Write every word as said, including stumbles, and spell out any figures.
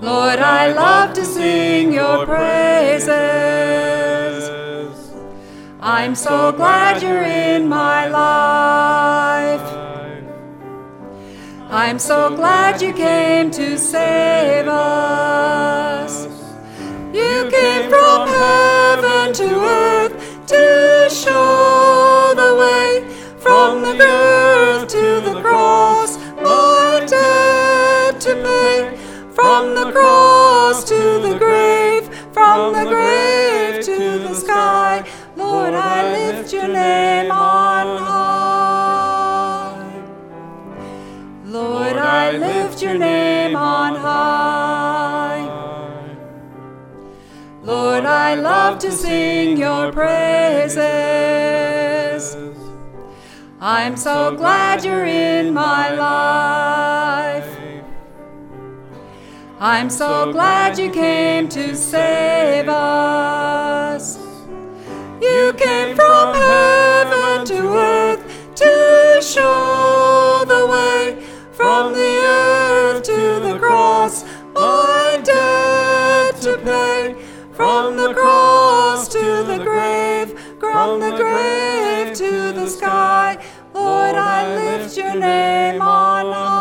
Lord, I love to sing your praises. I'm so glad you're in my life. I'm so glad you came to save us. You came from heaven to earth to show the way, from the earth to the cross, my debt to pay. From the cross to the grave, from the grave to the sky, Lord, I lift your name on high. Lord, I lift your name on high. Lord, I love to sing your praises. I'm so glad you're in my life. I'm so glad you came to save us. You came from heaven to earth to show the way, from the earth to the cross, my debt to pay. From the cross to the grave, from the grave to the sky, Lord, I lift your name on high.